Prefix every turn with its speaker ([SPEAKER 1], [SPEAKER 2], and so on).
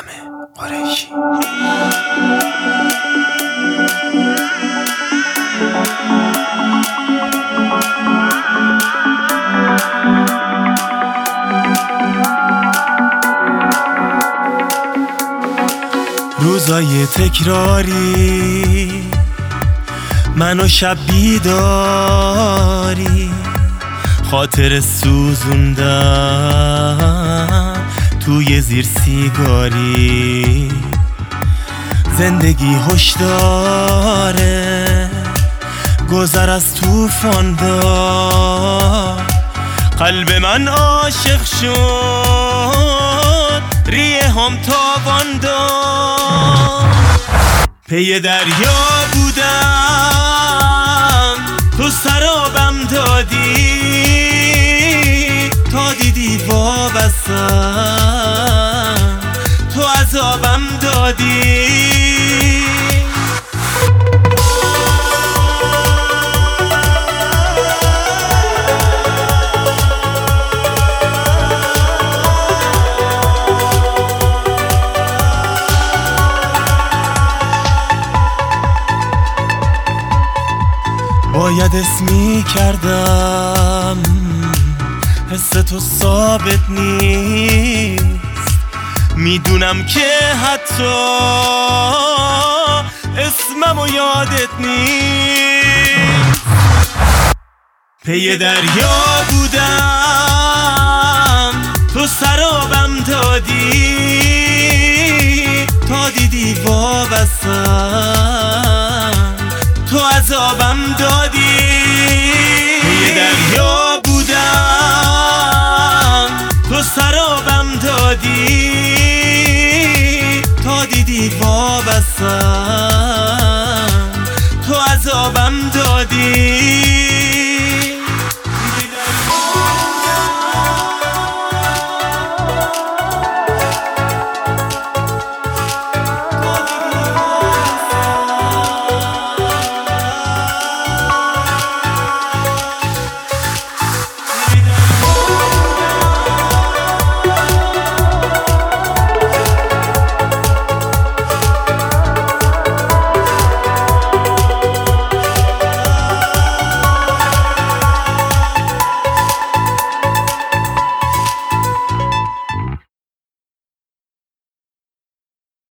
[SPEAKER 1] قریشی. روزای تکراری منو شب بیداری خاطر سوزوندم توی زیر سیگاری. زندگی هشداره گذر از طوفان دار. قلب من عاشق شد ریه هم تابان دار. پی دریا بودم تو سرابم دادی تا دیدی وابستم تو عذابم دادی. باید اسمی کردم حس تو ثابت نیست. میدونم که حتی اسممو یادت نیست. پی دریا بودم تو سرابم دادی تا دیدی وابستم تو عذابم دادی. پی دریا بودم تو سرابم دادی تا دیدی وابستم تو عذابم دادی.